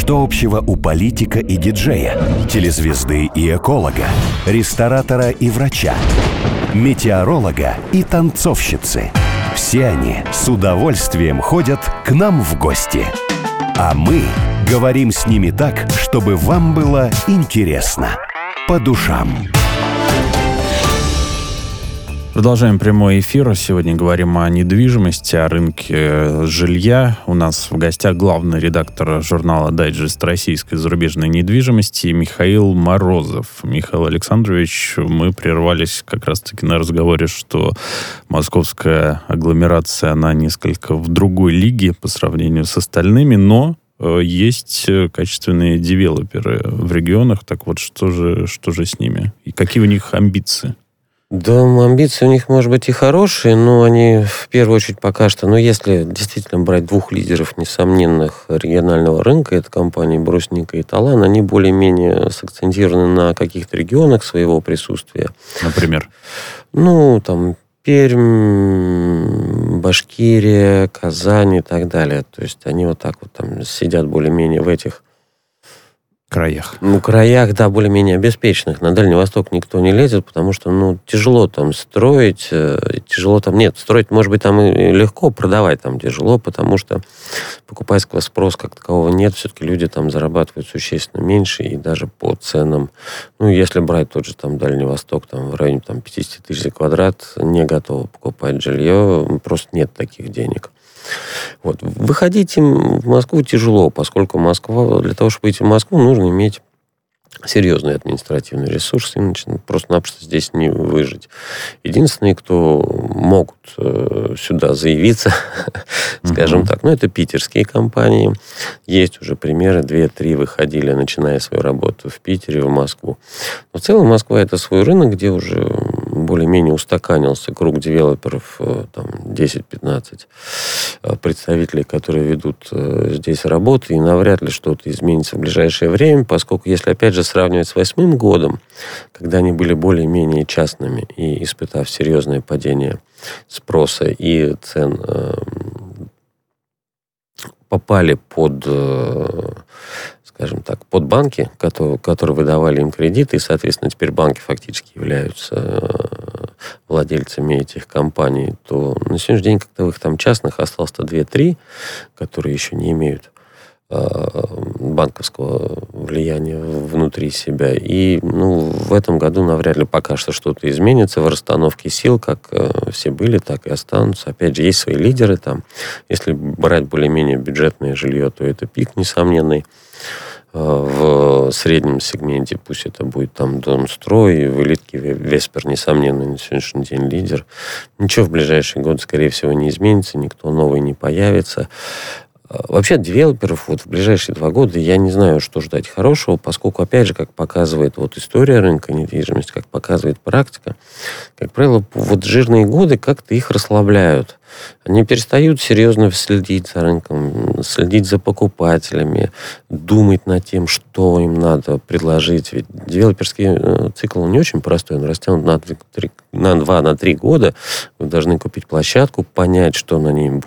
Что общего у политика и диджея, телезвезды и эколога, ресторатора и врача, метеоролога и танцовщицы? Все они с удовольствием ходят к нам в гости. А мы говорим с ними так, чтобы вам было интересно, по душам. Продолжаем прямой эфир. Сегодня говорим о недвижимости, о рынке жилья. У нас в гостях главный редактор журнала «Дайджест российской и зарубежной недвижимости» Михаил Морозов. Михаил Александрович, мы прервались как раз-таки на разговоре, что московская агломерация, она несколько в другой лиге по сравнению с остальными, но есть качественные девелоперы в регионах. Так вот, что же с ними? И какие у них амбиции? Да, амбиции у них, может быть, и хорошие, но они в первую очередь пока что, если действительно брать двух лидеров несомненных регионального рынка, это компании «Брусника» и «Талан», они более-менее сакцентированы на каких-то регионах своего присутствия. Например? Пермь, Башкирия, Казань и так далее. То есть они вот так вот там сидят более-менее в этих краях. Краях, да, более-менее обеспеченных. На Дальний Восток никто не лезет, потому что, тяжело там строить, строить, может быть, там и легко, продавать там тяжело, потому что покупательского спроса как такового нет, все-таки люди там зарабатывают существенно меньше, и даже по ценам, если брать тот же там Дальний Восток, там в районе 50 тысяч за квадрат, не готовы покупать жилье, просто нет таких денег. Вот. Выходить им в Москву тяжело, поскольку для того, чтобы выйти в Москву, нужно иметь серьезный административный ресурс, иначе просто-напросто здесь не выжить. Единственные, кто могут сюда заявиться, скажем так, это питерские компании. Есть уже примеры, 2-3 выходили, начиная свою работу в Питере, в Москву. Но в целом Москва — это свой рынок, где уже более-менее устаканился круг девелоперов, 10-15 представителей, которые ведут здесь работу, и навряд ли что-то изменится в ближайшее время, поскольку, если, опять же, сравнивать с 2008 годом, когда они были более-менее частными, и, испытав серьезное падение спроса и цен, попали под банки, которые выдавали им кредиты, и, соответственно, теперь банки фактически являются владельцами этих компаний, то на сегодняшний день таковых там частных осталось 2-3, которые еще не имеют банковского влияния внутри себя. И в этом году навряд ли пока что что-то изменится в расстановке сил, как все были, так и останутся. Опять же, есть свои лидеры там. Если брать более-менее бюджетное жилье, то это ПИК несомненный. В среднем сегменте пусть это будет там Донстрой, в элитке Веспер, несомненно, на сегодняшний день лидер. Ничего в ближайший год, скорее всего, не изменится, никто новый не появится. Вообще от девелоперов в ближайшие 2 года я не знаю, что ждать хорошего, поскольку, опять же, как показывает история рынка недвижимости, как показывает практика, как правило, жирные годы как-то их расслабляют. Они перестают серьезно следить за рынком, следить за покупателями, думать над тем, что им надо предложить. Ведь девелоперский цикл не очень простой, он растянут на 2-3 года. Вы должны купить площадку, понять, что на ней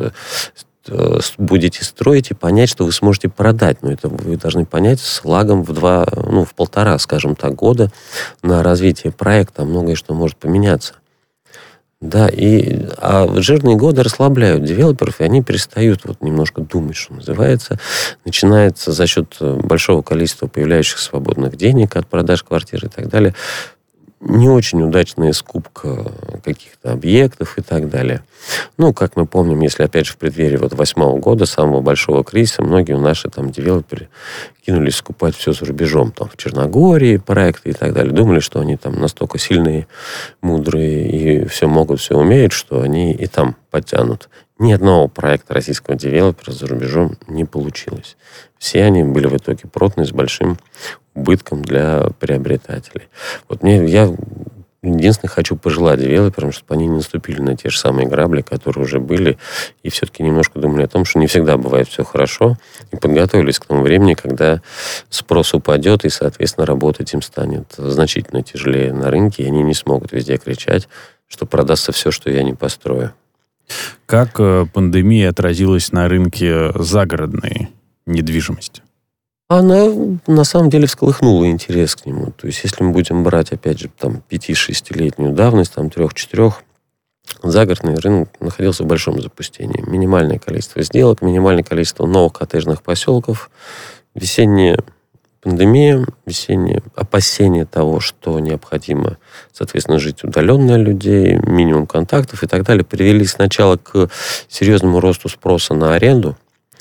будете строить, и понять, что вы сможете продать. Но это вы должны понять с лагом в 1,5, скажем так, года на развитие проекта. Многое что может поменяться. Да, а жирные годы расслабляют девелоперов, и они перестают немножко думать, что называется. Начинается за счет большого количества появляющихся свободных денег от продаж квартир и так далее не очень удачная скупка каких-то объектов и так далее. Как мы помним, если опять же в преддверии 2008 года, самого большого кризиса, многие наши девелоперы кинулись скупать все за рубежом, в Черногории проекты и так далее. Думали, что они там настолько сильные, мудрые и все могут, все умеют, что они и там подтянут. Ни одного проекта российского девелопера за рубежом не получилось. Все они были в итоге проданы с большим убытком для приобретателей. Я единственное хочу пожелать девелоперам, чтобы они не наступили на те же самые грабли, которые уже были, и все-таки немножко думали о том, что не всегда бывает все хорошо, и подготовились к тому времени, когда спрос упадет, и, соответственно, работать им станет значительно тяжелее на рынке, и они не смогут везде кричать, что продастся все, что я не построю. Как пандемия отразилась на рынке загородной недвижимости? Она на самом деле всколыхнула интерес к нему. То есть, если мы будем брать, опять же, там 5-6-летнюю давность, там 3-4, загородный рынок находился в большом запустении. Минимальное количество сделок, минимальное количество новых коттеджных поселков, весенняя пандемия, весеннее опасение того, что необходимо, соответственно, жить удаленно от людей, минимум контактов и так далее, привели сначала к серьезному росту спроса на аренду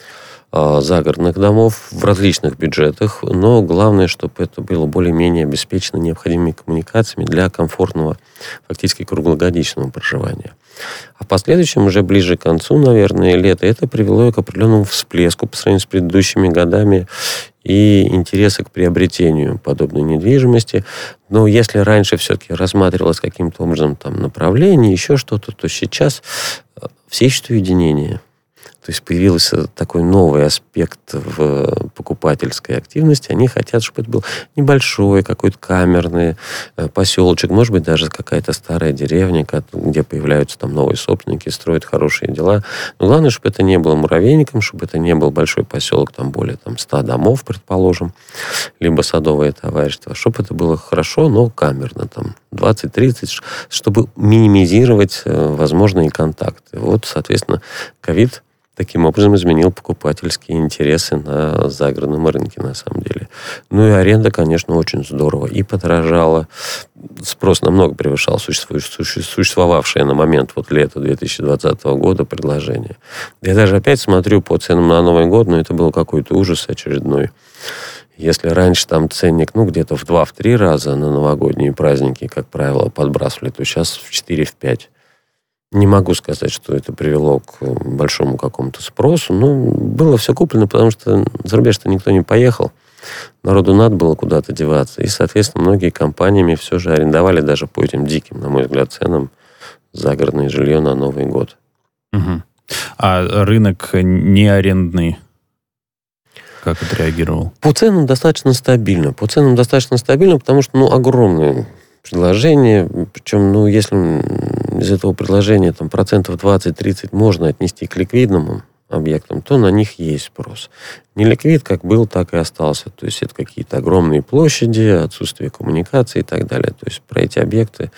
загородных домов в различных бюджетах, но главное, чтобы это было более-менее обеспечено необходимыми коммуникациями для комфортного, фактически круглогодичного проживания. А в последующем, уже ближе к концу, наверное, лета, это привело к определенному всплеску по сравнению с предыдущими годами и интереса к приобретению подобной недвижимости. Но если раньше все-таки рассматривалось каким-то образом там направление, еще что-то, то сейчас все ищут уединение. То есть появился такой новый аспект в покупательской активности. Они хотят, чтобы это был небольшой, какой-то камерный поселочек, может быть, даже какая-то старая деревня, где появляются там новые собственники, строят хорошие дела. Но главное, чтобы это не было муравейником, чтобы это не был большой поселок, там более 100 домов, предположим, либо садовое товарищество, чтобы это было хорошо, но камерно, там 20-30, чтобы минимизировать возможные контакты. Вот, соответственно, ковид таким образом изменил покупательские интересы на загородном рынке, на самом деле. Ну и аренда, конечно, очень здорово. И подорожала. Спрос намного превышал существовавшее на момент лета 2020 года предложение. Я даже опять смотрю по ценам на Новый год, но это был какой-то ужас очередной. Если раньше там ценник, где-то в 2-3 раза на новогодние праздники, как правило, подбрасывали, то сейчас в 4-5. Не могу сказать, что это привело к большому какому-то спросу. Было все куплено, потому что за рубеж-то никто не поехал. Народу надо было куда-то деваться. И, соответственно, многие компаниями все же арендовали даже по этим диким, на мой взгляд, ценам загородное жилье на Новый год. Угу. А рынок не арендный как отреагировал? По ценам достаточно стабильно. Потому что, огромное предложение. Причем, если из этого предложения процентов 20-30 можно отнести к ликвидным объектам, то на них есть спрос. Неликвид как был, так и остался. То есть это какие-то огромные площади, отсутствие коммуникации и так далее. То есть про эти объекты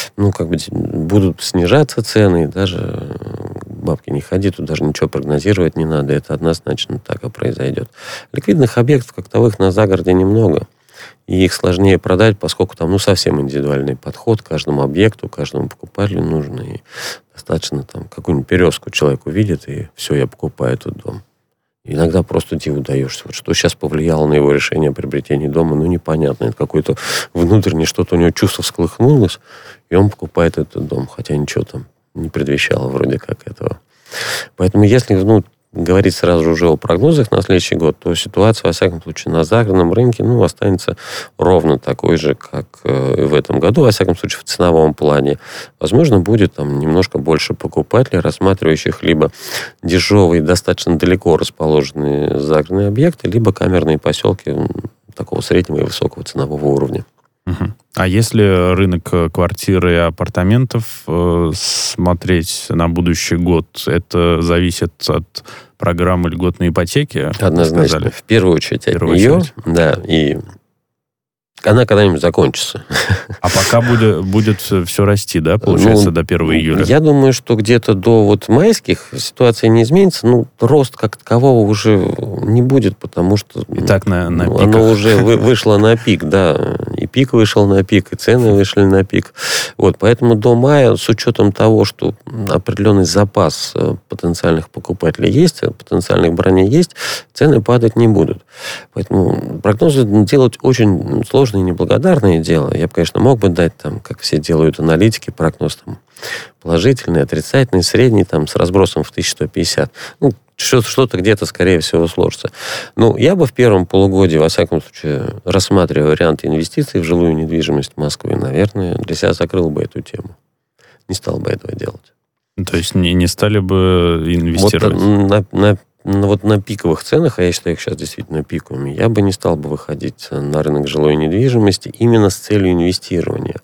будут снижаться цены, и даже бабки не ходи, тут даже ничего прогнозировать не надо. Это однозначно так и произойдет. Ликвидных объектов как таковых на загороде немного. И их сложнее продать, поскольку там совсем индивидуальный подход к каждому объекту, каждому покупателю нужен. И достаточно какую-нибудь березку человек увидит, и все, я покупаю этот дом. Иногда просто диву даешься. Что сейчас повлияло на его решение о приобретении дома, непонятно. Это какое-то внутреннее что-то, у него чувство всколыхнулось, и он покупает этот дом. Хотя ничего там не предвещало вроде как этого. Поэтому если говорить сразу же уже о прогнозах на следующий год, то ситуация, во всяком случае, на загородном рынке, останется ровно такой же, как и в этом году, во всяком случае, в ценовом плане. Возможно, будет немножко больше покупателей, рассматривающих либо дешевые, достаточно далеко расположенные загородные объекты, либо камерные поселки такого среднего и высокого ценового уровня. Угу. А если рынок квартир и апартаментов смотреть на будущий год, это зависит от программы льготной ипотеки? Однозначно. В первую очередь от нее. Да, и она когда-нибудь закончится. А пока будет все расти, да, получается, до 1 июля? Я думаю, что где-то до майских ситуация не изменится. Рост как такового уже не будет, потому что и так на пиках. Оно уже вышло на пик, да. И пик вышел на пик, и цены вышли на пик. Поэтому до мая, с учетом того, что определенный запас потенциальных покупателей есть, потенциальных броней есть, цены падать не будут. Поэтому прогнозы делать очень сложно и неблагодарное дело. Я бы, конечно, мог бы дать, как все делают аналитики, прогноз положительный, отрицательный, средний, с разбросом в 1150. Что-то где-то, скорее всего, сложится. Я бы в первом полугодии, во всяком случае, рассматривая варианты инвестиций в жилую недвижимость Москвы, наверное, для себя закрыл бы эту тему. Не стал бы этого делать. То есть не стали бы инвестировать? На пиковых ценах, а я считаю их сейчас действительно пиковыми, я бы не стал бы выходить на рынок жилой недвижимости именно с целью инвестирования.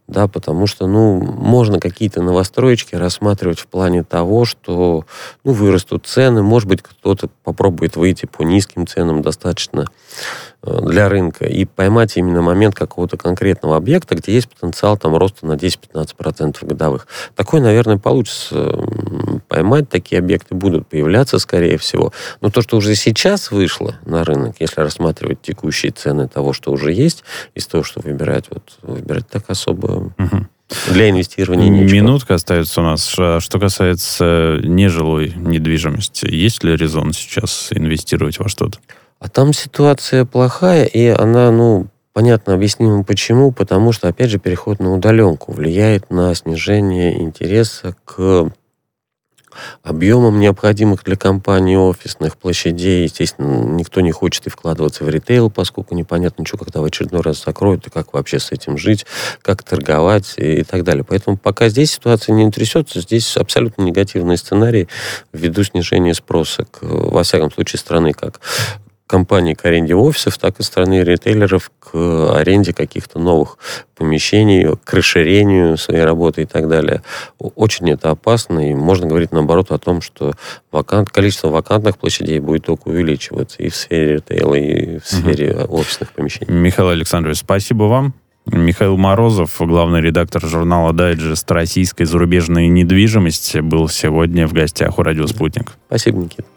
Да, потому что, можно какие-то новостроечки рассматривать в плане того, что, вырастут цены, может быть, кто-то попробует выйти по низким ценам достаточно для рынка и поймать именно момент какого-то конкретного объекта, где есть потенциал там роста на 10-15% годовых. Такое, наверное, получится поймать, такие объекты будут появляться, скорее всего. Но то, что уже сейчас вышло на рынок, если рассматривать текущие цены того, что уже есть, из того, что выбирать так особо для инвестирования нечего. Минутка остается у нас. Что касается нежилой недвижимости, есть ли резон сейчас инвестировать во что-то? А там ситуация плохая, и она, понятно, объяснимо почему. Потому что, опять же, переход на удаленку влияет на снижение интереса к объемам, необходимых для компании офисных площадей. Естественно, никто не хочет и вкладываться в ритейл, поскольку непонятно, что когда в очередной раз закроют, и как вообще с этим жить, как торговать и так далее. Поэтому пока здесь ситуация не трясется, здесь абсолютно негативный сценарий ввиду снижения спроса, во всяком случае, страны как компаний к аренде офисов, так и страны ритейлеров к аренде каких-то новых помещений, к расширению своей работы и так далее. Очень это опасно, и можно говорить, наоборот, о том, что количество вакантных площадей будет только увеличиваться и в сфере ритейла, и в сфере офисных помещений. Михаил Александрович, спасибо вам. Михаил Морозов, главный редактор журнала «Дайджест российской зарубежной недвижимости», был сегодня в гостях у «Радио Спутник». Спасибо, Никита.